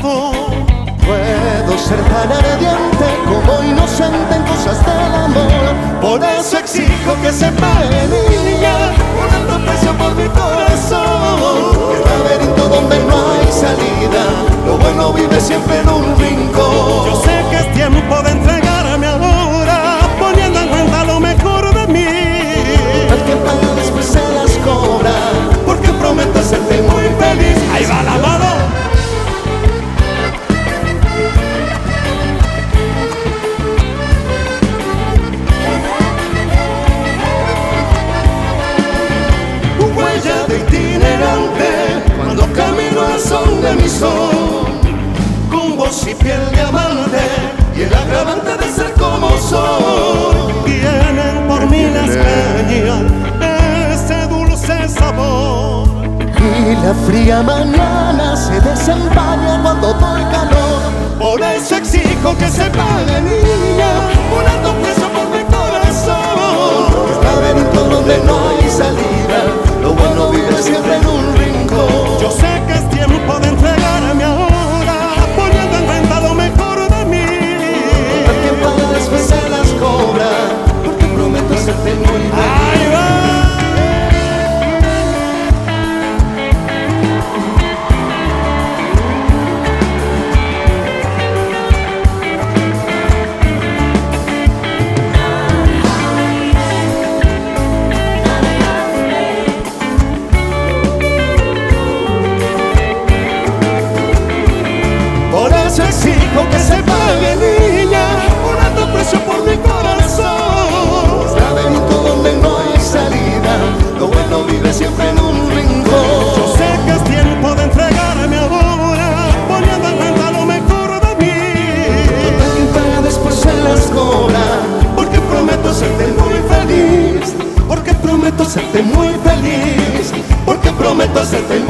favor. Puedo ser tan ardiente como inocente en cosas del amor. Por eso exijo que se pague, niña, un alto precio por mi corazón. El laberinto donde no hay salida, lo bueno vive siempre en un rincón. Yo sé que es tiempo de entregarme ahora, poniendo en cuenta lo mejor de mí. El que paga después se las cobra, porque prometo hacerte muy feliz. Ahí va la mano. Huella de itinerante, cuando camino al son de mi son, con voz y piel de amante, y el agravante de ser como soy. Vienen por mí las cañas, ese dulce sabor. Y la fría mañana se desempaña cuando doy calor. Por eso exijo que se pague, niña, un alto precio por mi corazón. El laberinto donde no hay salida, lo bueno vive siempre en un rincón. Yo sé que es tiempo de entregarme ahora, poniendo en cuenta lo mejor de mí. El que paga después se las cobra, porque prometo hacerte muy feliz. Ahí va. Por eso exijo que se pague, niña, un alto precio por mi corazón. El laberinto donde no hay salida, lo bueno vive siempre en un rincón. Yo sé que es tiempo de entregarme ahora, poniendo en cuenta lo mejor de mí. El que paga después se las cobra, porque prometo hacerte muy feliz. Porque prometo hacerte muy feliz. Porque prometo hacerte muy feliz.